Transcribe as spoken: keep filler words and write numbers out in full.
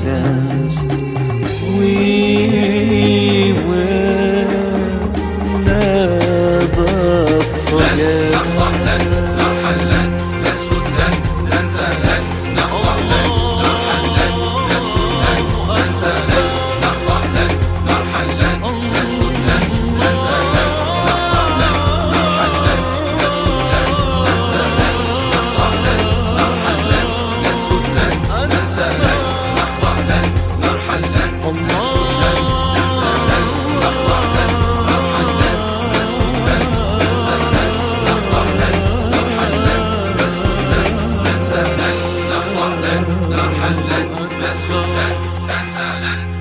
against. We will never forget. لن نرحل لن نسكت لن ننسى لن نخضع لن نرحل لن نسكت لن ننسى لن نخضع لن نرحل لن نسكت لن ننسى لن نخضع لن نرحل لن نسكت لن ننسى لن نخضع لن نرحل لن نسكت لن ننسى لن نخضع لن نرحل لن نسكت لن ننسى لن نخضع لن نرحل لن نسكت لن ننسى لن نخضع لن نرحل لن نسكت لن ننسى لن نخضع لن نرحل لن نسكت لن ننسى لن